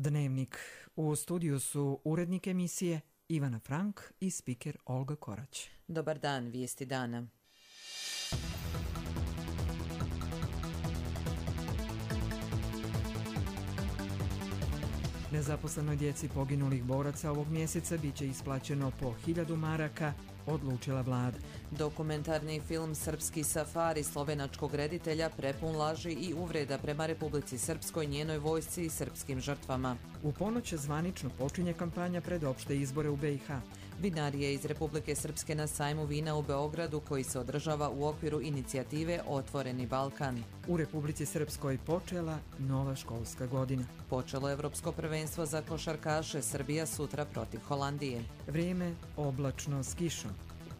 Dnevnik. U studiju su urednik emisije Ivana Frank i spiker Olga Korać. Dobar dan, vijesti dana. Nezaposlenoj djeci poginulih boraca ovog mjeseca biće isplaćeno po 1000 maraka, odlučila vlada. Dokumentarni film Srpski safari slovenačkog reditelja prepun laži i uvreda prema Republici Srpskoj, njenoj vojsci i srpskim žrtvama. U ponoć zvanično počinje kampanja pred opšte izbore u BiH. Vinarije iz Republike Srpske na sajmu vina u Beogradu koji se održava u okviru inicijative Otvoreni Balkan. U Republici Srpskoj počela nova školska godina. Počelo Evropsko prvenstvo za košarkaše, Srbija sutra protiv Holandije. Vrijeme oblačno s kišom.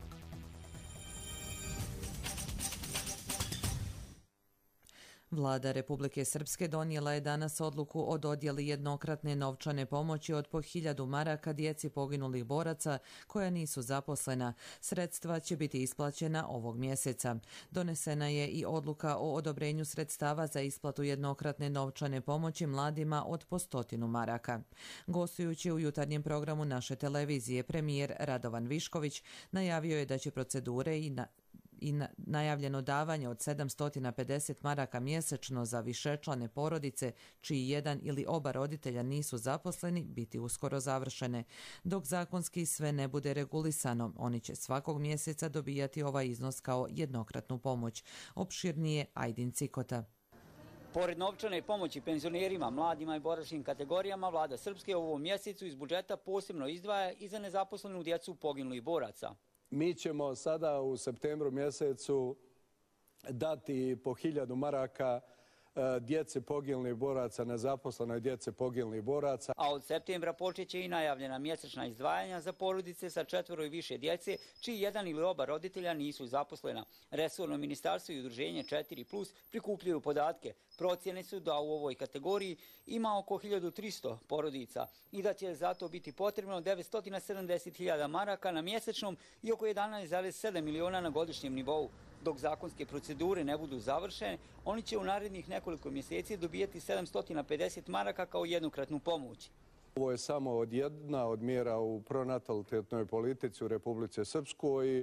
Vlada Republike Srpske donijela je danas odluku o dodjeli jednokratne novčane pomoći od po 1000 maraka djeci poginulih boraca koja nisu zaposlena. Sredstva će biti isplaćena ovog mjeseca. Donesena je i odluka o odobrenju sredstava za isplatu jednokratne novčane pomoći mladima od po 100 maraka. Gostujući u jutarnjem programu naše televizije, premijer Radovan Višković najavio je da će procedure i najavljeno davanje od 750 maraka mjesečno za višečlane porodice čiji jedan ili oba roditelja nisu zaposleni biti uskoro završene. Dok zakonski sve ne bude regulisano, oni će svakog mjeseca dobijati ovaj iznos kao jednokratnu pomoć. Opširnije Ajdin Cikota. Pored novčane pomoći penzionerima, mladima i boračkim kategorijama, vlada Srpske u ovom mjesecu iz budžeta posebno izdvaja i za nezaposlenu djecu poginulih boraca. Mi ćemo sada u septembru mjesecu dati po 1000 maraka djece poginulih boraca, nezaposlenoj djece poginulih boraca. A od septembra počeće i najavljena mjesečna izdvajanja za porodice sa 4 i više djece, čiji jedan ili oba roditelja nisu zaposlena. Resorno ministarstvo i udruženje 4+ prikupljaju podatke. Procjene su da u ovoj kategoriji ima oko 1300 porodica i da će zato biti potrebno 970.000 maraka na mjesečnom i oko 11,7 miliona na godišnjem nivou. Dok zakonske procedure ne budu završene, oni će u narednih nekoliko mjeseci dobijati 750 maraka kao jednokratnu pomoć. Ovo je samo jedna od mjera u pronatalitetnoj politici u Republici Srpskoj.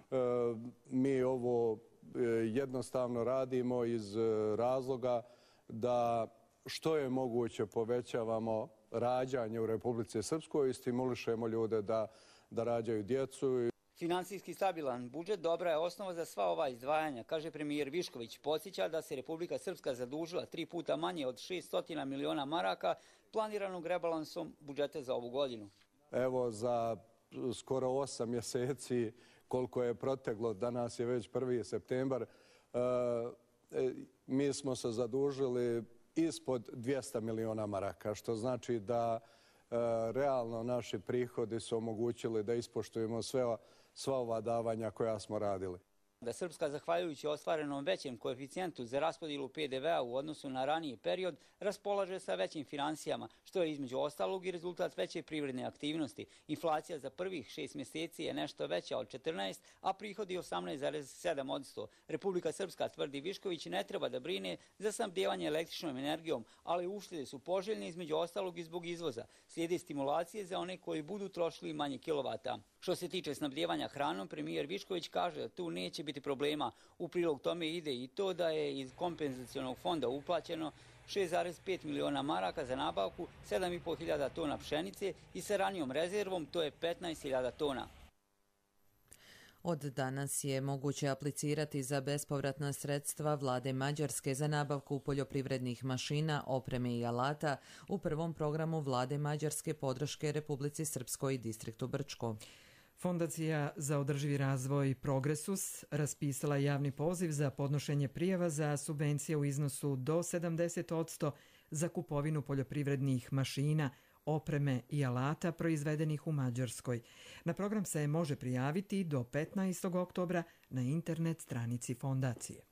Mi ovo jednostavno radimo iz razloga da što je moguće povećavamo rađanje u Republici Srpskoj i stimulišemo ljude da rađaju djecu. Finansijski stabilan budžet dobra je osnova za sva ova izdvajanja, kaže premijer Višković. Podsjeća da se Republika Srpska zadužila 3 puta manje od 600 miliona maraka planiranog rebalansom budžeta za ovu godinu. Evo za skoro 8 mjeseci koliko je proteglo, danas je već 1. septembar, mi smo se zadužili ispod 200 miliona maraka, što znači da realno naši prihodi su omogućili da ispoštujemo sva ova davanja koja smo radili. Da Srpska, zahvaljujući ostvarenom većem koeficijentu za raspodjelu PDV-a u odnosu na raniji period, raspolaže sa većim financijama, što je između ostalog i rezultat veće privredne aktivnosti. Inflacija za prvih 6 mjeseci je nešto veća od 14, a prihodi 18,7%. Republika Srpska, tvrdi Višković, ne treba da brine za snabdijevanje električnom energijom, ali uštede su poželjne između ostalog i zbog izvoza. Slijede stimulacije za one koji budu trošili manje kilovata. Što se tiče snabdijevanja hranom, premijer Višković kaže da tu neće biti problema. U prilog tome ide i to da je iz kompenzacionog fonda uplaćeno 6,5 miliona maraka za nabavku 7.500 tona pšenice i sa ranijom rezervom to je 15.000 tona. Od danas je moguće aplicirati za bespovratna sredstva vlade Mađarske za nabavku poljoprivrednih mašina, opreme i alata u prvom programu vlade Mađarske podrške Republici Srpskoj i distriktu Brčko. Fondacija za održivi razvoj Progresus raspisala javni poziv za podnošenje prijava za subvencije u iznosu do 70% za kupovinu poljoprivrednih mašina, opreme i alata proizvedenih u Mađarskoj. Na program se može prijaviti do 15. oktobra na internet stranici fondacije.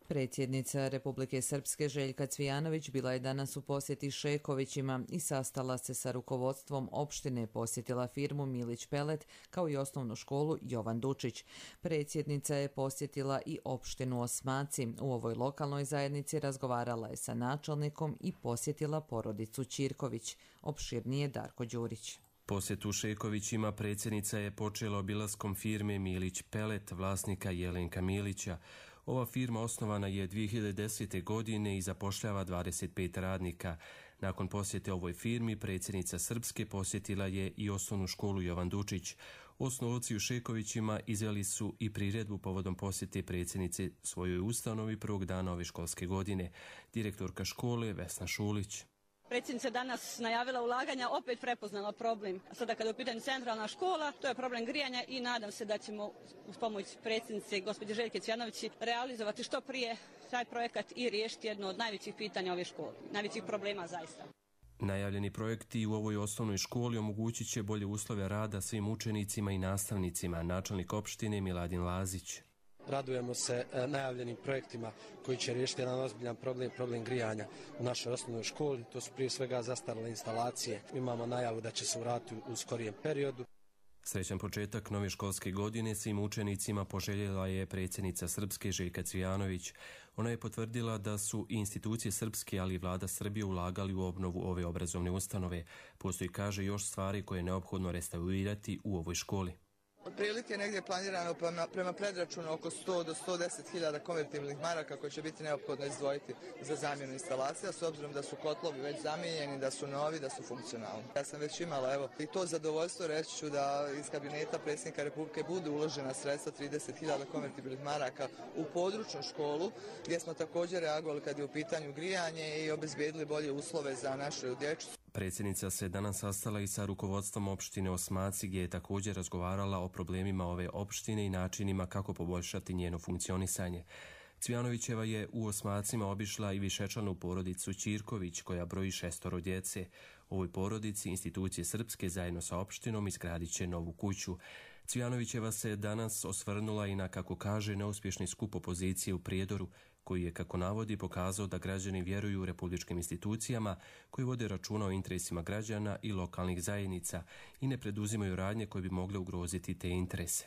Predsjednica Republike Srpske Željka Cvijanović bila je danas u posjeti Šekovićima i sastala se sa rukovodstvom opštine, posjetila firmu Milić Pelet kao i osnovnu školu Jovan Dučić. Predsjednica je posjetila i opštinu Osmaci. U ovoj lokalnoj zajednici razgovarala je sa načelnikom i posjetila porodicu Ćirković. Opširnije Darko Đurić. Posjetu Šekovićima predsjednica je počela obilaskom firme Milić Pelet, vlasnika Jelenka Milića. Ova firma osnovana je 2010. godine i zapošljava 25 radnika. Nakon posjete ovoj firmi, predsjednica Srpske posjetila je i osnovnu školu Jovan Dučić. Osnovci u Šekovićima izveli su i priredbu povodom posjete predsjednice svojoj ustanovi prvog dana ove školske godine. Direktorka škole Vesna Šulić. Predsjednica danas najavila ulaganja, opet prepoznala problem. A sada kada je u pitanju centralna škola, to je problem grijanja i nadam se da ćemo uz pomoć predsjednice gospođe Željke Cvijanović realizovati što prije taj projekat i riješiti jedno od najvećih pitanja ove škole, najvećih problema zaista. Najavljeni projekti u ovoj osnovnoj školi omogućit će bolje uslove rada svim učenicima i nastavnicima, načelnik opštine Miladin Lazić. Radujemo se najavljenim projektima koji će riješiti jedan ozbiljan problem grijanja u našoj osnovnoj školi. To su prije svega zastarjele instalacije. Imamo najavu da će se uraditi u skorijem periodu. Srećan početak nove školske godine svim učenicima poželjela je predsjednica Srpske Željka Cvijanović. Ona je potvrdila da su i institucije Srpske, ali i vlada Srbije ulagali u obnovu ove obrazovne ustanove. Postoji, kaže, još stvari koje je neophodno restaurirati u ovoj školi. Otprilike negdje planirano prema predračunu oko 100 do 110 hiljada konvertibilnih maraka koje će biti neophodno izdvojiti za zamjenu instalacija, s obzirom da su kotlovi već zamijenjeni, da su novi, da su funkcionalni. Ja sam već imala i to zadovoljstvo, reći ću da iz kabineta predsjednika Republike budu uložena sredstva 30 hiljada konvertibilnih maraka u područnu školu, gdje smo također reagovali kad je u pitanju grijanje i obezbijedili bolje uslove za našu djecu. Predsjednica se danas sastala i sa rukovodstvom opštine Osmaci, gdje je također razgovarala o problemima ove opštine i načinima kako poboljšati njeno funkcionisanje. Cvijanovićeva je u Osmacima obišla i višečlanu porodicu Ćirković, koja broji 6 djece. U ovoj porodici institucije Srpske zajedno sa opštinom izgradit će novu kuću. Cvijanovićeva se danas osvrnula i na, kako kaže, neuspješni skup opozicije u Prijedoru, koji je, kako navodi, pokazao da građani vjeruju u republičkim institucijama koji vode računa o interesima građana i lokalnih zajednica i ne preduzimaju radnje koje bi mogle ugroziti te interese.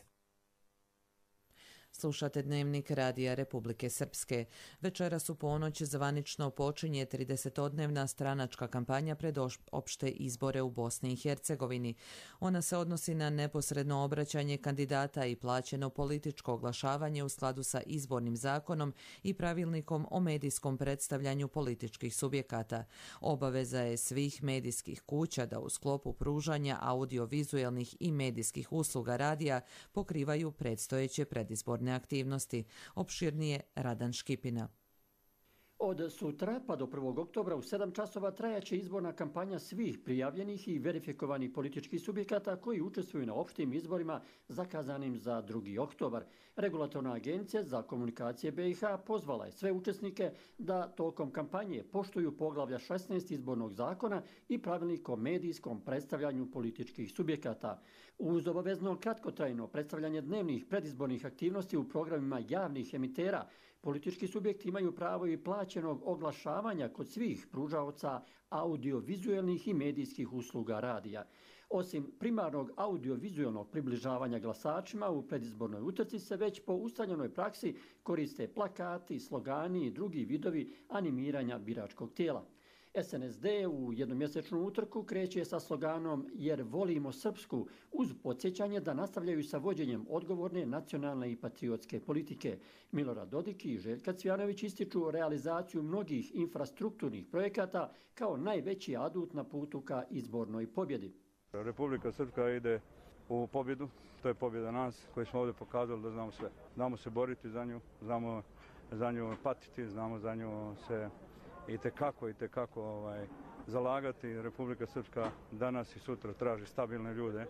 Slušate Dnevnik Radija Republike Srpske. Večeras u ponoć zvanično počinje 30-dnevna stranačka kampanja pred opšte izbore u Bosni i Hercegovini. Ona se odnosi na neposredno obraćanje kandidata i plaćeno političko oglašavanje u skladu sa izbornim zakonom i pravilnikom o medijskom predstavljanju političkih subjekata. Obaveza je svih medijskih kuća da u sklopu pružanja audiovizualnih i medijskih usluga radija pokrivaju predstojeće predizborne aktivnosti. Opširnije Radan Škipina. Od sutra pa do 1. oktobra u 7 časova trajaće izborna kampanja svih prijavljenih i verifikovanih političkih subjekata koji učestvuju na opštim izborima zakazanim za 2. oktobar. Regulatorna agencija za komunikacije BiH pozvala je sve učesnike da tokom kampanje poštuju poglavlja 16 izbornog zakona i pravilnik o medijskom predstavljanju političkih subjekata. Uz obavezno kratkotrajno predstavljanje dnevnih predizbornih aktivnosti u programima javnih emitera, politički subjekti imaju pravo i plaćenog oglašavanja kod svih pružaoca audiovizualnih i medijskih usluga radija. Osim primarnog audiovizualnog približavanja glasačima u predizbornoj utrci se već po ustaljenoj praksi koriste plakati, slogani i drugi vidovi animiranja biračkog tijela. SNSD u jednomjesečnu utrku kreće sa sloganom Jer volimo Srpsku, uz podsjećanje da nastavljaju sa vođenjem odgovorne nacionalne i patriotske politike. Milorad Dodik i Željka Cvijanović ističu realizaciju mnogih infrastrukturnih projekata kao najveći adut na putu ka izbornoj pobjedi. Republika Srpska ide u pobjedu, to je pobjeda nas koji smo ovdje pokazali da znamo sve. Znamo se boriti za nju, znamo za nju patiti, znamo za nju se i tekako zalagati. Republika Srpska danas i sutra traži stabilne ljude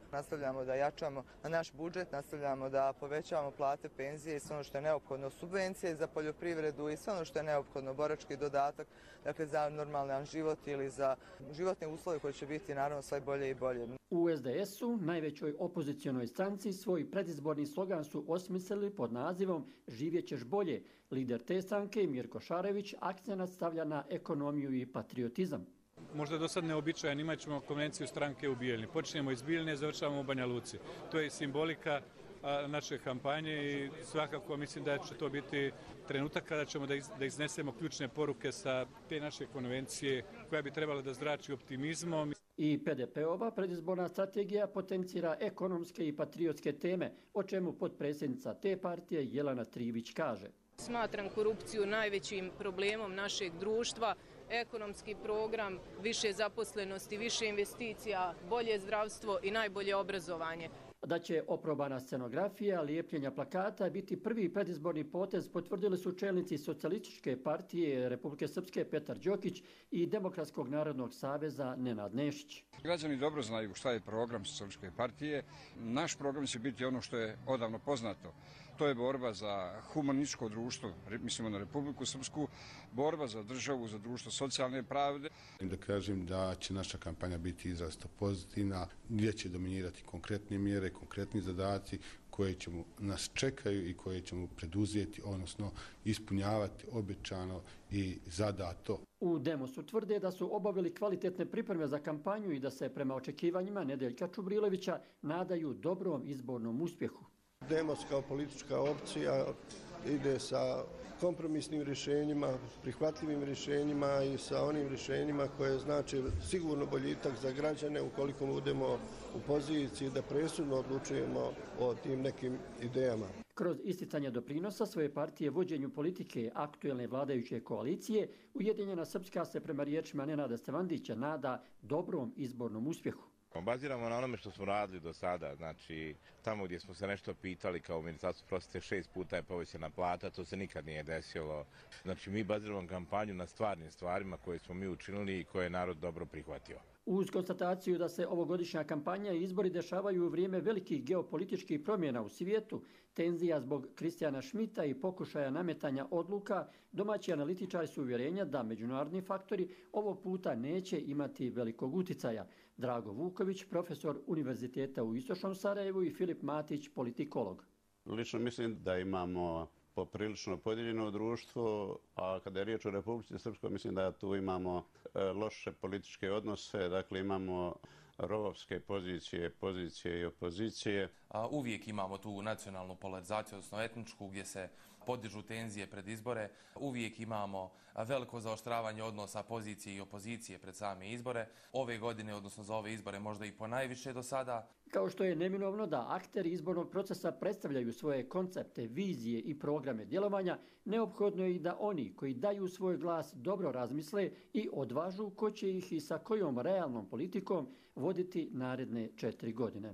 Nastavljamo da jačamo naš budžet, nastavljamo da povećavamo plate, penzije i sve ono što je neophodno, subvencije za poljoprivredu i sve ono što je neophodno, borački dodatak, dakle za normalan život ili za životne uslove koji će biti naravno sve bolje i bolje. U SDS-u, najvećoj opozicionoj stranci, svoj predizborni slogan su osmislili pod nazivom Živjet ćeš bolje. Lider te stranke, Mirko Šarević, akcenat stavlja na ekonomiju i patriotizam. Možda do sad neobičajan, imat ćemo konvenciju stranke u Bijeljni. Počinjemo iz Bijeljne, završavamo u Banja Luci. To je simbolika naše kampanje i svakako mislim da će to biti trenutak kada ćemo da iznesemo ključne poruke sa te naše konvencije koja bi trebala da zrači optimizmom. I PDP-ova predizborna strategija potencira ekonomske i patriotske teme, o čemu potpredsjednica te partije Jelena Trivić kaže. Smatram korupciju najvećim problemom našeg društva. Ekonomski program, više zaposlenosti, više investicija, bolje zdravstvo i najbolje obrazovanje. Da će oprobana scenografija, lijepljenja plakata biti prvi predizborni potez potvrdili su čelnici Socijalističke partije Republike Srpske Petar Đokić i Demokratskog narodnog saveza Nenad Nešić. Građani dobro znaju šta je program Socijalističke partije. Naš program će biti ono što je odavno poznato. To je borba za humanističko društvo, mislimo na Republiku Srpsku, borba za državu, za društvo socijalne pravde. Da kažem da će naša kampanja biti izrazito pozitivna, gdje će dominirati konkretne mjere, konkretni zadaci koje ćemo nas čekaju i koje ćemo preduzeti, odnosno ispunjavati obećano i zadato. U Demosu tvrde da su obavili kvalitetne pripreme za kampanju i da se prema očekivanjima Nedeljka Čubrilovića nadaju dobrom izbornom uspjehu. Demos kao politička opcija ide sa kompromisnim rješenjima, prihvatljivim rješenjima i sa onim rješenjima koje znači sigurno boljitak za građane ukoliko budemo u poziciji da presudno odlučujemo o tim nekim idejama. Kroz isticanje doprinosa svoje partije vođenju politike aktuelne vladajuće koalicije, Ujedinjena Srpska se prema riječima Nenada Stevandića nada dobrom izbornom uspjehu. Baziramo na onome što smo radili do sada, znači tamo gdje smo se nešto pitali kao Ministarstvo prosvjete 6 puta je povećana plata, to se nikad nije desilo. Znači mi baziramo kampanju na stvarnim stvarima koje smo mi učinili i koje je narod dobro prihvatio. Uz konstataciju da se ovogodišnja kampanja i izbori dešavaju u vrijeme velikih geopolitičkih promjena u svijetu, tenzija zbog Kristijana Šmita i pokušaja nametanja odluka, domaći analitičari su uvjerenja da međunarodni faktori ovog puta neće imati velikog uticaja. Drago Vuković, profesor Univerziteta u Istočnom Sarajevu i Filip Matić, politikolog. Lično mislim da imamo poprilično podijeljeno društvo, a kada je riječ o Republici Srpskoj, mislim da tu imamo loše političke odnose, dakle imamo rovovske pozicije i opozicije. Uvijek imamo tu nacionalnu polarizaciju, odnosno etničku, gdje se podižu tenzije pred izbore. Uvijek imamo veliko zaoštravanje odnosa pozicije i opozicije pred same izbore. Ove godine, odnosno za ove izbore, možda i ponajviše do sada. Kao što je neminovno da akteri izbornog procesa predstavljaju svoje koncepte, vizije i programe djelovanja, neophodno je i da oni koji daju svoj glas dobro razmisle i odvažu ko će ih i sa kojom realnom politikom voditi naredne 4 godine.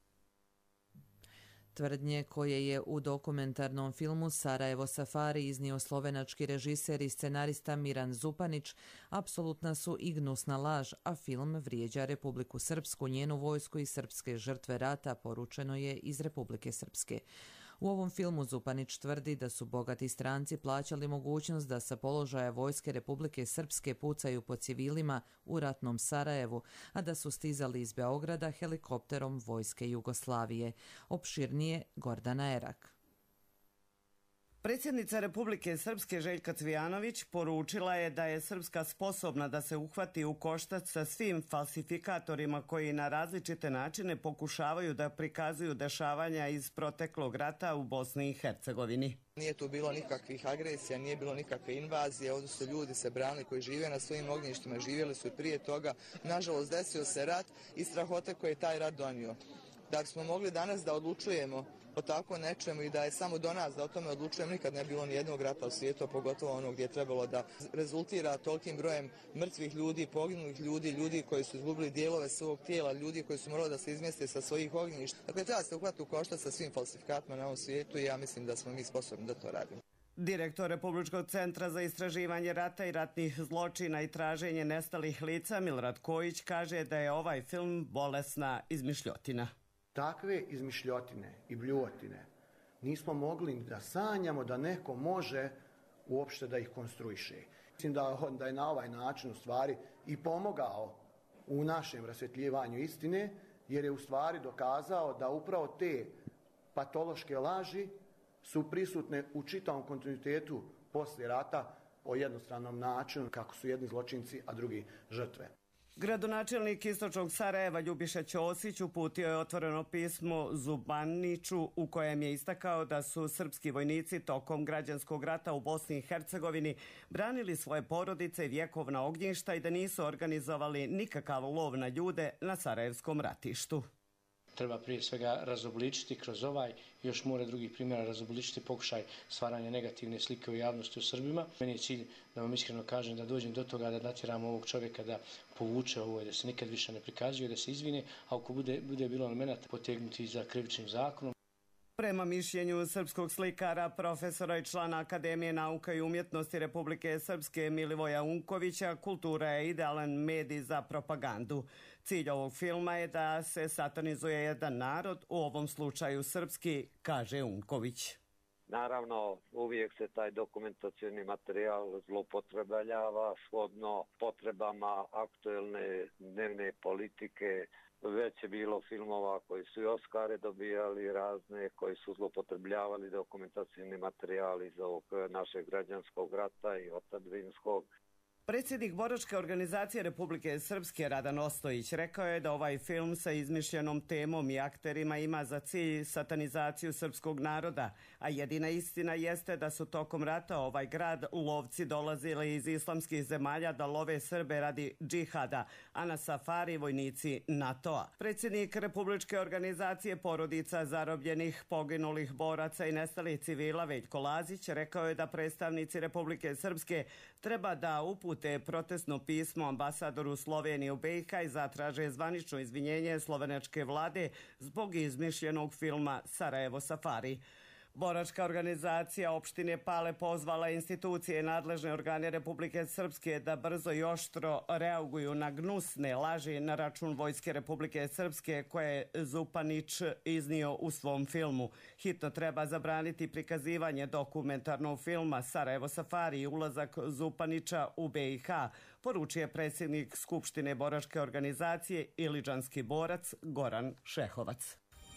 Tvrdnje koje je u dokumentarnom filmu Sarajevo Safari iznio slovenački režiser i scenarista Miran Zupanić apsolutna su i gnusna laž, a film vrijeđa Republiku Srpsku, njenu vojsku i srpske žrtve rata, poručeno je iz Republike Srpske. U ovom filmu Zupanić tvrdi da su bogati stranci plaćali mogućnost da sa položaja vojske Republike Srpske pucaju po civilima u ratnom Sarajevu, a da su stizali iz Beograda helikopterom vojske Jugoslavije. Opširnije Gordana Erak. Predsjednica Republike Srpske Željka Cvijanović poručila je da je Srpska sposobna da se uhvati u koštac sa svim falsifikatorima koji na različite načine pokušavaju da prikazuju dešavanja iz proteklog rata u Bosni i Hercegovini. Nije tu bilo nikakvih agresija, nije bilo nikakve invazije, ovdje su ljudi se branili koji žive na svojim ognjištima, živjeli su i prije toga. Nažalost, desio se rat i strahote koje je taj rat donio. Da smo mogli danas da odlučujemo o tako nečemu i da je samo do nas da o tome odlučujemo, nikad ne bilo ni jednog rata u svijetu, pogotovo ono gdje je trebalo da rezultira tolikim brojem mrtvih ljudi, poginulih ljudi, ljudi koji su izgubili dijelove svog tijela, ljudi koji su morali da se izmjeste sa svojih ognjišta. Dakle, treba se uhvatiti u koštac sa svim falsifikatima na ovom svijetu i ja mislim da smo mi sposobni da to radimo. Direktor Republičkog centra za istraživanje rata i ratnih zločina i traženje nestalih lica Milorad Kojić kaže da je ovaj film bolesna izmišljotina. Takve izmišljotine i bljuvotine nismo mogli da sanjamo da neko može uopšte da ih konstruiše. Mislim da je na ovaj način u stvari i pomogao u našem rasvjetljivanju istine, jer je u stvari dokazao da upravo te patološke laži su prisutne u čitavom kontinuitetu poslije rata o jednostranom načinu kako su jedni zločinci, a drugi žrtve. Gradonačelnik istočnog Sarajeva Ljubiša Ćosić uputio je otvoreno pismo Zupaniću u kojem je istakao da su srpski vojnici tokom građanskog rata u Bosni i Hercegovini branili svoje porodice i vjekovna ognjišta i da nisu organizovali nikakav lov na ljude na Sarajevskom ratištu. Treba prije svega razobličiti kroz ovaj, još more drugih primjera, razobličiti pokušaj stvaranja negativne slike u javnosti u Srbima. Meni je cilj, da vam iskreno kažem, da dođem do toga da natjeramo ovog čovjeka da povuče ovo i da se nikad više ne prikazuje, da se izvine, a ako bude bilo elemenata potegnuti za krivičnim zakonom. Prema mišljenju srpskog slikara, profesora i člana Akademije nauka i umjetnosti Republike Srpske Milivoja Unkovića, kultura je idealan medij za propagandu. Cilj ovog filma je da se satanizuje jedan narod, u ovom slučaju srpski, kaže Unković. Naravno, uvijek se taj dokumentacioni materijal zloupotrebljava shodno potrebama aktuelne dnevne politike. Već je bilo filmova koji su i Oskare dobijali razne, koji su zloupotrebljavali dokumentacioni materijal iz ovog našeg građanskog rata i otadžbinskog. Predsjednik Boračke organizacije Republike Srpske Radan Ostojić rekao je da ovaj film sa izmišljenom temom i akterima ima za cilj satanizaciju srpskog naroda, a jedina istina jeste da su tokom rata ovaj grad lovci dolazili iz islamskih zemalja da love Srbe radi džihada, a na safari vojnici NATO-a. Predsjednik Republičke organizacije porodica zarobljenih, poginulih boraca i nestalih civila Veljko Lazić rekao je da predstavnici Republike Srpske treba da upute protestno pismo ambasadoru Slovenije u BiH i zatraže zvanično izvinjenje slovenačke vlade zbog izmišljenog filma Sarajevo Safari. Boračka organizacija opštine Pale pozvala institucije i nadležne organe Republike Srpske da brzo i oštro reaguju na gnusne laži na račun Vojske Republike Srpske koje je Zupanić iznio u svom filmu. Hitno treba zabraniti prikazivanje dokumentarnog filma Sarajevo Safari i ulazak Zupanića u BiH, poručuje predsjednik Skupštine Boračke organizacije Iliđanski borac Goran Šehovac.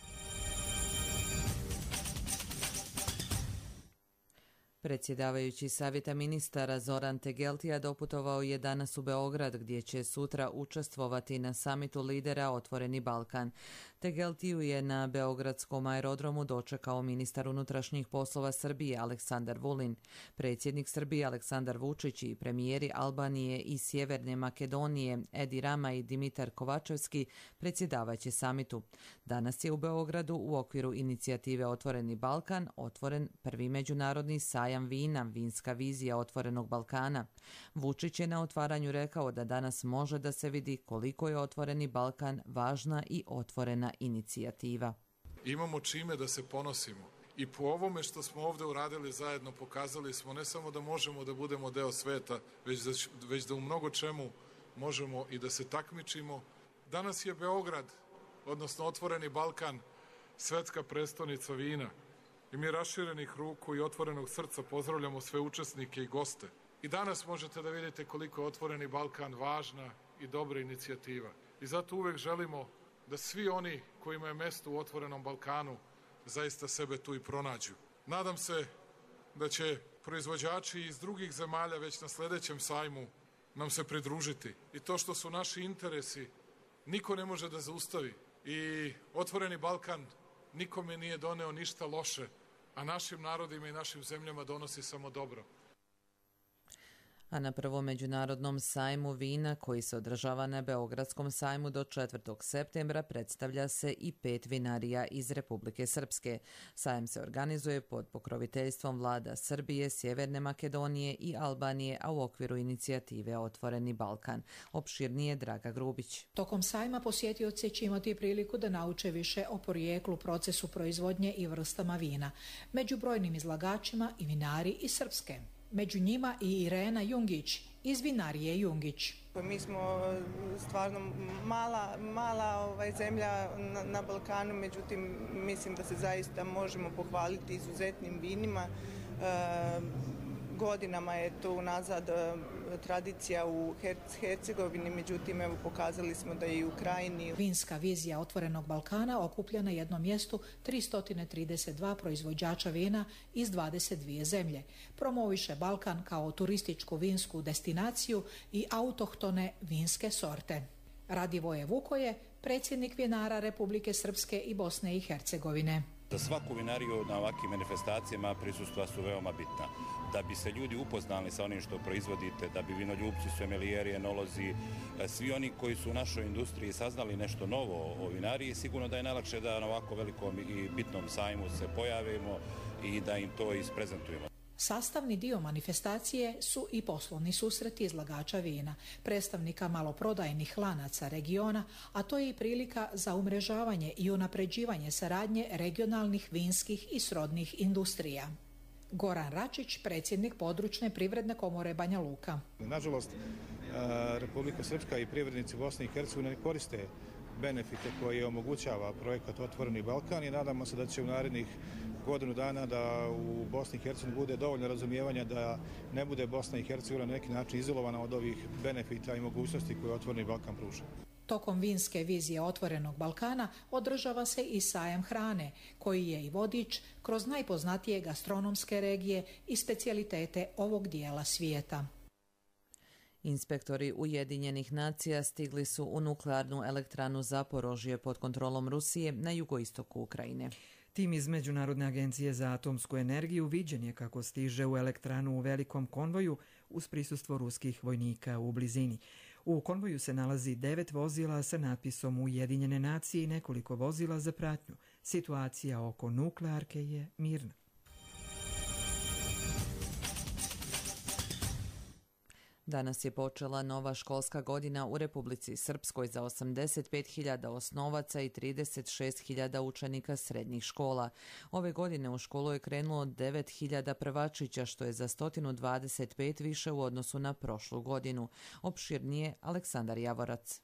Predsjedavajući Savjeta ministara Zoran Tegeltija doputovao je danas u Beograd gdje će sutra učestvovati na samitu lidera Otvoreni Balkan. Tegeltiju je na Beogradskom aerodromu dočekao ministar unutrašnjih poslova Srbije Aleksandar Vulin. Predsjednik Srbije Aleksandar Vučić i premijeri Albanije i Sjeverne Makedonije Edi Rama i Dimitar Kovačevski predsjedavaće samitu. Danas je u Beogradu u okviru inicijative Otvoreni Balkan otvoren prvi međunarodni sajam vina, vinska vizija Otvorenog Balkana. Vučić je na otvaranju rekao da danas može da se vidi koliko je Otvoreni Balkan važna i otvorena inicijativa. Imamo čime da se ponosimo i po ovome što smo ovdje uradili zajedno pokazali smo ne samo da možemo da budemo deo sveta, već da u mnogo čemu možemo i da se takmičimo. Danas je Beograd, odnosno Otvoreni Balkan, svetska prestonica vina. I mi raširenih ruku i otvorenog srca pozdravljamo sve učesnike i goste. I danas možete da vidite koliko je Otvoreni Balkan važna i dobra inicijativa. I zato uvek želimo da svi oni kojima je mesto u Otvorenom Balkanu zaista sebe tu i pronađu. Nadam se da će proizvođači iz drugih zemalja već na sljedećem sajmu nam se pridružiti. I to što su naši interesi niko ne može da zaustavi. I Otvoreni Balkan nikome nije doneo ništa loše, a našim narodima i našim zemljama donosi samo dobro. A na prvom međunarodnom sajmu vina koji se održava na Beogradskom sajmu do 4. septembra predstavlja se i 5 vinarija iz Republike Srpske. Sajam se organizuje pod pokroviteljstvom vlada Srbije, Sjeverne Makedonije i Albanije, a u okviru inicijative Otvoreni Balkan. Opširnije Draga Grubić. Tokom sajma posjetioci će imati priliku da nauče više o porijeklu, procesu proizvodnje i vrstama vina. Među brojnim izlagačima i vinari iz Srpske. Među njima i Irena Jungić iz vinarije Jungić. Mi smo stvarno mala zemlja na Balkanu, međutim mislim da se zaista možemo pohvaliti izuzetnim vinima. Godinama je to unazad tradicija u Hercegovini, međutim evo pokazali smo da i u Krajini. Vinska vizija Otvorenog Balkana okuplja na jednom mjestu 332 proizvođača vina iz 22 zemlje. Promoviše Balkan kao turističku vinsku destinaciju i autohtone vinske sorte. Radivoje Vukoje, predsjednik vinara Republike Srpske i Bosne i Hercegovine. Za svaku vinariju na ovakvim manifestacijama prisustva su veoma bitna. Da bi se ljudi upoznali sa onim što proizvodite, da bi vinoljubci, somelijeri, enolozi, svi oni koji su u našoj industriji saznali nešto novo o vinariji, sigurno da je najlakše da na ovako velikom i bitnom sajmu se pojavimo i da im to isprezentujemo. Sastavni dio manifestacije su i poslovni susreti izlagača vina, predstavnika maloprodajnih lanaca regiona, a to je i prilika za umrežavanje i unapređivanje saradnje regionalnih vinskih i srodnih industrija. Goran Račić, predsjednik područne privredne komore Banja Luka. Nažalost, Republika Srpska i privrednici Bosne i Hercegovine koriste benefite koje omogućava projekat Otvoreni Balkan i nadamo se da će u narednih godinu dana da u Bosni i Hercegovini bude dovoljno razumijevanja da ne bude Bosna i Hercegovina na neki način izolovana od ovih benefita i mogućnosti koje Otvoreni Balkan pruža. Tokom vinske vizije Otvorenog Balkana održava se i sajam hrane, koji je i vodič kroz najpoznatije gastronomske regije i specijalitete ovog dijela svijeta. Inspektori Ujedinjenih nacija stigli su u nuklearnu elektranu Zaporožje pod kontrolom Rusije na jugoistoku Ukrajine. Tim iz Međunarodne agencije za atomsku energiju viđen je kako stiže u elektranu u velikom konvoju uz prisustvo ruskih vojnika u blizini. U konvoju se nalazi 9 vozila sa natpisom Ujedinjene nacije i nekoliko vozila za pratnju. Situacija oko nuklearke je mirna. Danas je počela nova školska godina u Republici Srpskoj za 85.000 osnovaca i 36.000 učenika srednjih škola. Ove godine u školu je krenulo 9.000 prvačića, što je za 125 više u odnosu na prošlu godinu. Opširnije Aleksandar Javorac.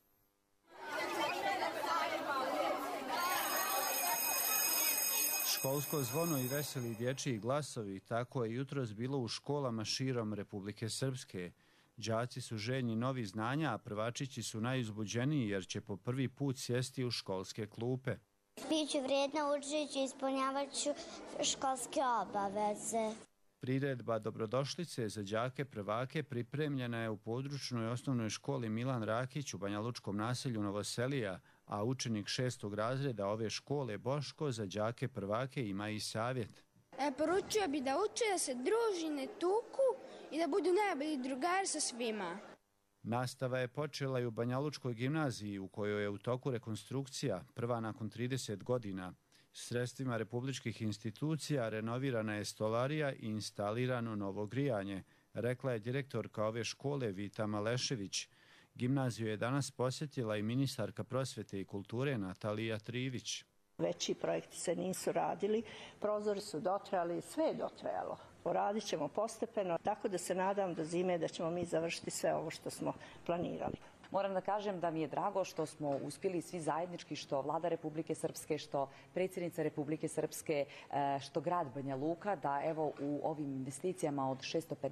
Školsko zvono i veseli dječji glasovi, tako je jutros bilo u školama širom Republike Srpske. Đaci su željni novi znanja, a prvačići su najuzbuđeniji jer će po prvi put sjesti u školske klupe. Biću vrijedna, učit ću, ispunjavat ću školske obaveze. Priredba dobrodošlice za đake prvake pripremljena je u područnoj osnovnoj školi Milan Rakić u banjalučkom naselju Novoselija, a učenik 6. razreda ove škole Boško za đake prvake ima i savjet. Poručio bi da uče, da se druži, ne tuku i da budu najbolji drugari sa svima. Nastava je počela i u Banjalučkoj gimnaziji u kojoj je u toku rekonstrukcija, prva nakon 30 godina. Sredstvima republičkih institucija renovirana je stolarija i instalirano novo grijanje, rekla je direktorka ove škole Vita Malešević. Gimnaziju je danas posjetila i ministarka prosvete i kulture Natalija Trivić. Veći projekti se nisu radili, prozori su dotrajali, sve je dotrajalo. Poradit ćemo postepeno, tako da se nadam do zime da ćemo mi završiti sve ovo što smo planirali. Moram da kažem da mi je drago što smo uspjeli svi zajednički, što vlada Republike Srpske, što predsjednica Republike Srpske, što grad Banja Luka, da evo u ovim investicijama od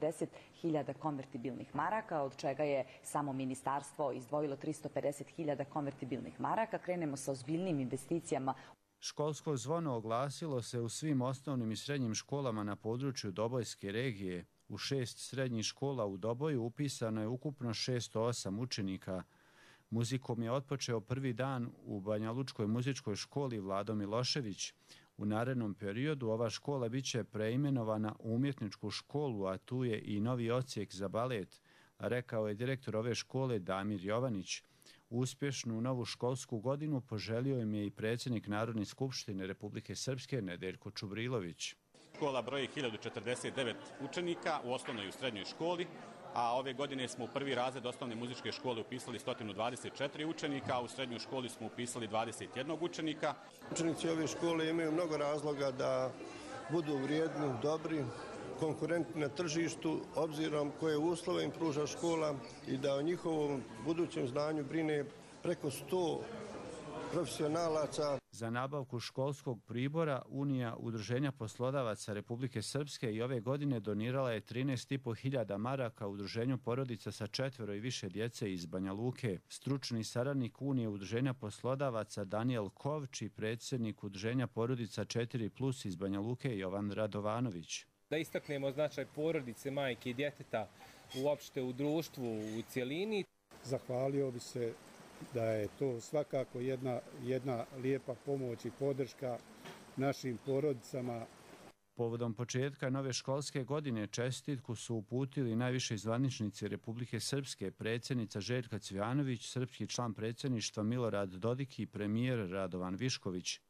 650.000 konvertibilnih maraka, od čega je samo ministarstvo izdvojilo 350.000 konvertibilnih maraka, krenemo sa ozbiljnim investicijama. Školsko zvono oglasilo se u svim osnovnim i srednjim školama na području Dobojske regije. U 6 srednjih škola u Doboju upisano je ukupno 608 učenika. Muzikom je otpočeo prvi dan u Banjalučkoj muzičkoj školi Vlado Milošević. U narednom periodu ova škola biće preimenovana u umjetničku školu, a tu je i novi odsjek za balet, rekao je direktor ove škole Damir Jovanić. Uspješnu novu školsku godinu poželio im je i predsjednik Narodne skupštine Republike Srpske Nedeljko Čubrilović. Škola broji 1049 učenika u osnovnoj i u srednjoj školi, a ove godine smo u prvi razred osnovne muzičke škole upisali 124 učenika, a u srednjoj školi smo upisali 21 učenika. Učenici ove škole imaju mnogo razloga da budu vrijedni, dobri konkurentni na tržištu, obzirom koje uslove im pruža škola i da o njihovom budućem znanju brine preko 100 profesionalaca. Za nabavku školskog pribora Unija udruženja poslodavaca Republike Srpske i ove godine donirala je 13.500 maraka udruženju porodica sa 4 i više djece iz Banja Luke. Stručni saradnik Unije udruženja poslodavaca Daniel Kovč i predsjednik udruženja porodica 4+ iz Banja Luke Jovan Radovanović. Da istaknemo značaj porodice, majke i djeteta uopšte u društvu u cjelini. Zahvalio bi se da je to svakako jedna lijepa pomoć i podrška našim porodicama. Povodom početka nove školske godine čestitku su uputili najviši zvaničnici Republike Srpske, predsjednica Željka Cvijanović, srpski član predsjedništva Milorad Dodik i premijer Radovan Višković.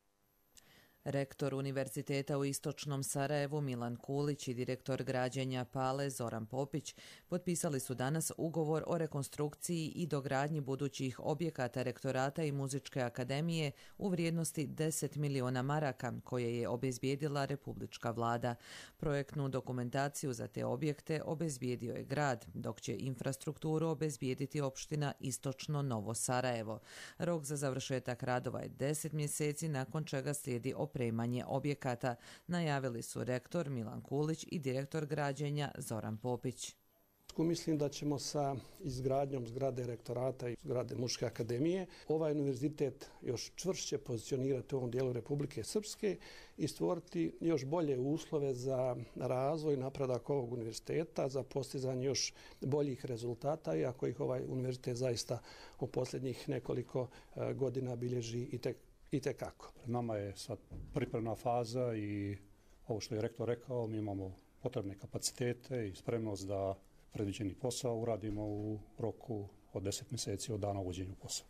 Rektor Univerziteta u Istočnom Sarajevu Milan Kulić i direktor građenja Pale Zoran Popić potpisali su danas ugovor o rekonstrukciji i dogradnji budućih objekata rektorata i muzičke akademije u vrijednosti 10 miliona maraka koje je obezbijedila Republička vlada. Projektnu dokumentaciju za te objekte obezbijedio je grad, dok će infrastrukturu obezbijediti opština Istočno Novo Sarajevo. Rok za završetak radova je 10 mjeseci, nakon čega slijedi opremanje objekata, najavili su rektor Milan Kulić i direktor građenja Zoran Popić. Mislim da ćemo sa izgradnjom zgrade rektorata i zgrade Muške akademije ovaj univerzitet još čvršće pozicionirati u ovom dijelu Republike Srpske i stvoriti još bolje uslove za razvoj i napredak ovog univerziteta, za postizanje još boljih rezultata, iako ih ovaj univerzitet zaista u posljednjih nekoliko godina bilježi i tekako. Nama je sad pripremna faza i ovo što je rektor rekao, mi imamo potrebne kapacitete i spremnost da predviđeni posao uradimo u roku od 10 mjeseci od dana uvođenja u posao.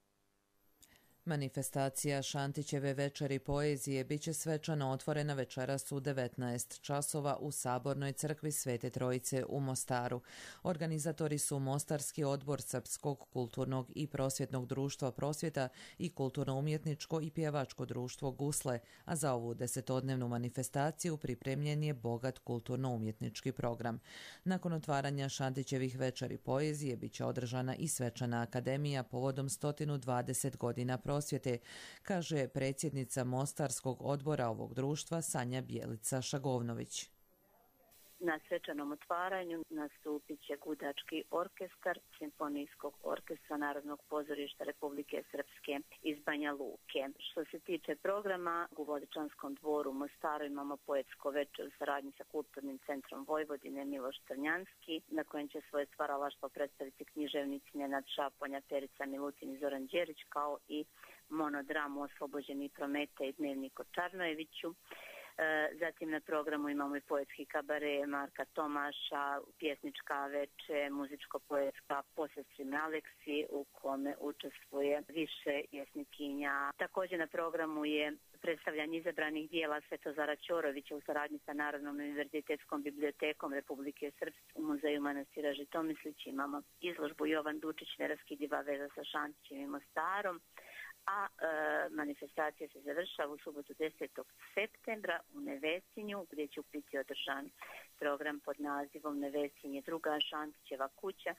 Manifestacija Šantićeve večeri poezije biće svečano otvorena večeras u 19 časova u Sabornoj crkvi Svete Trojice u Mostaru. Organizatori su Mostarski odbor Srpskog kulturnog i prosvjetnog društva Prosvjeta i Kulturno-umjetničko i pjevačko društvo Gusle, a za ovu 10-dnevnu manifestaciju pripremljen je bogat kulturno-umjetnički program. Nakon otvaranja Šantićevih večeri poezije biće održana i svečana akademija povodom 120 godina prosvjete, kaže predsjednica Mostarskog odbora ovog društva Sanja Bjelica Šagovnović. Na svečanom otvaranju nastupit će gudački orkestar Simfonijskog orkestra Narodnog pozorišta Republike Srpske iz Banja Luke. Što se tiče programa, u Vodičanskom dvoru u Mostaru imamo poetsko večer u saradnji sa Kulturnim centrom Vojvodine Miloš Crnjanski, na kojem će svoje stvaralaštvo predstaviti književnici Nenad Šaponja, Perica Milutin i Zoran Đerić, kao i monodramu Oslobođeni Promete i Dnevnik o Čarnojeviću. Zatim na programu imamo i poetski kabare Marka Tomaša, pjesnička veče, muzičko-poetska po sestrime Aleksi u kome učestvuje više pjesnikinja. Također na programu je predstavljanje izabranih dijela Svetozara Ćorovića u saradnji sa Narodnom univerzitetskom bibliotekom Republike Srpske u muzeju manastira Žitomislić. Imamo izložbu Jovan Dučić, neraskidiva veza sa Šantićem i Mostarom. A manifestacija se završava u subotu 10. septembra u Nevesinju, gdje će biti održan program pod nazivom Nevesinje, druga Šantićeva kuća.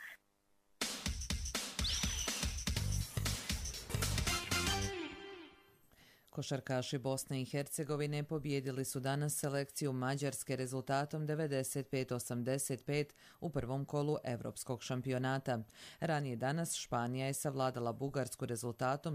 Košarkaši Bosne i Hercegovine pobijedili su danas selekciju Mađarske rezultatom 95-85 u prvom kolu Evropskog šampionata. Ranije danas Španija je savladala Bugarsku rezultatom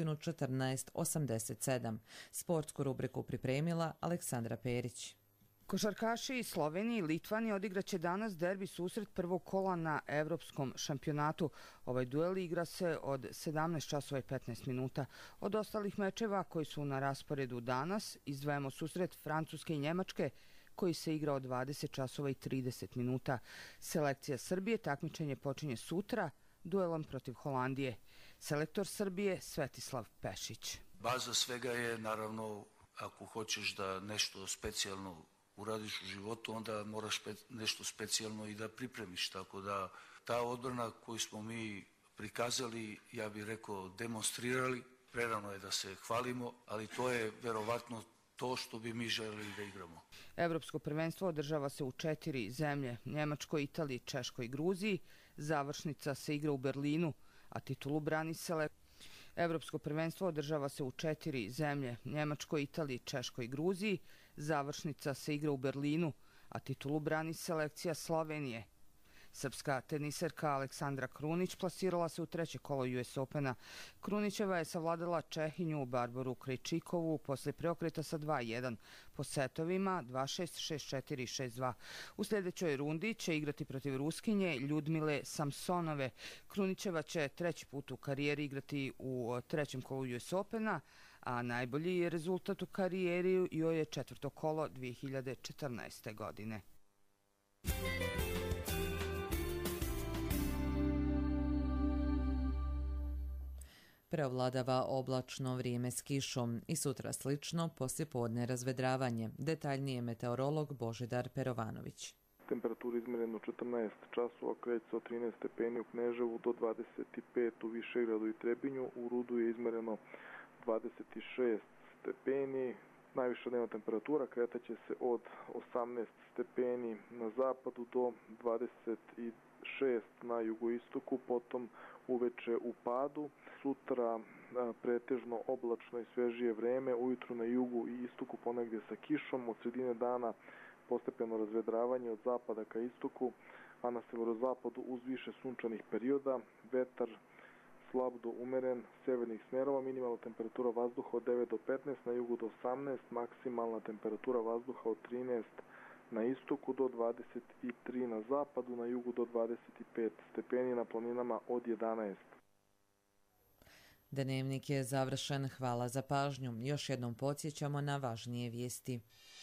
114-87. Sportsku rubriku pripremila Aleksandra Perić. Košarkaši iz Slovenije i Litvanije odigraće danas derbi susret prvog kola na Evropskom šampionatu. Ovaj duel igra se od 17 časova i 15 minuta. Od ostalih mečeva koji su na rasporedu danas izdvajamo susret Francuske i Njemačke koji se igra od 20 časova i 30 minuta. Selekcija Srbije takmičenje počinje sutra duelom protiv Holandije. Selektor Srbije Svetislav Pešić. Baza svega je naravno ako hoćeš da nešto specijalno uradiš u životu, onda moraš nešto specijalno i da pripremiš. Tako da ta odbrana koju smo mi prikazali, ja bih rekao demonstrirali, prerano je da se hvalimo, ali to je verovatno to što bi mi želeli da igramo. Evropsko prvenstvo održava se u 4 zemlje, Njemačkoj, Italiji, Češkoj i Gruziji. Završnica se igra u Berlinu, a titulu brani Evropsko prvenstvo održava se u 4 zemlje, Njemačkoj, Italiji, Češkoj i Gruziji. Završnica se igra u Berlinu, a titulu brani selekcija Slovenije. Srpska teniserka Aleksandra Krunić plasirala se u 3. kolo US Opena. Krunićeva je savladala Čehinju Barboru Krejčikovu posle preokreta sa 2-1 po setovima 2-6, 6-4 i 6-2. U sljedećoj rundi će igrati protiv Ruskinje Ljudmile Samsonove. Krunićeva će 3. put u karijeri igrati u 3. kolu US Opena, a najbolji je rezultat u karijeri joj je 4. kolo 2014. godine. Preovladava oblačno vrijeme s kišom i sutra slično poslijepodne razvedravanje. Detaljnije meteorolog Božidar Perovanović. Temperatura izmerena u 14 časova kreće se od 13 stepeni u Kneževu do 25 u Višegradu i Trebinju. U Rudu je izmereno 26 stepeni. Najviša dnevna temperatura kretaće se od 18 stepeni na zapadu do 26 na jugoistoku, potom uveče u padu. Sutra pretežno oblačno i svežije vreme, ujutru na jugu i istoku ponegdje sa kišom, od sredine dana postepeno razvedravanje od zapada ka istoku, a na severozapadu uz više sunčanih perioda, vetar slab do umeren severnih smerova, minimalna temperatura vazduha od 9 do 15, na jugu do 18, maksimalna temperatura vazduha od 13 na istoku do 23 na zapadu, na jugu do 25 stepeni, na planinama od 11. Dnevnik je završen. Hvala za pažnju. Još jednom podsjećamo na važnije vijesti.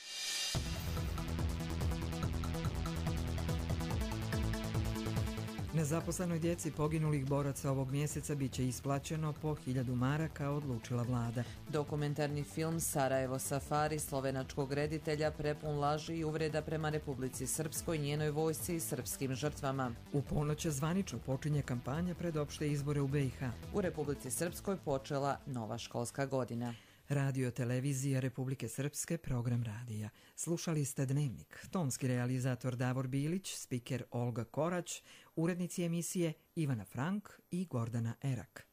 Nezaposlenoj djeci poginulih boraca ovog mjeseca bit će isplaćeno po 1000 maraka, odlučila vlada. Dokumentarni film Sarajevo Safari slovenačkog reditelja prepun laži i uvreda prema Republici Srpskoj, njenoj vojsci i srpskim žrtvama. U ponoć zvanično počinje kampanja pred opšte izbore u BiH. U Republici Srpskoj počela nova školska godina. Radio televizija Republike Srpske, program radija. Slušali ste Dnevnik. Tonski realizator Davor Bilić, spiker Olga Korać, urednici emisije Ivana Frank i Gordana Erak.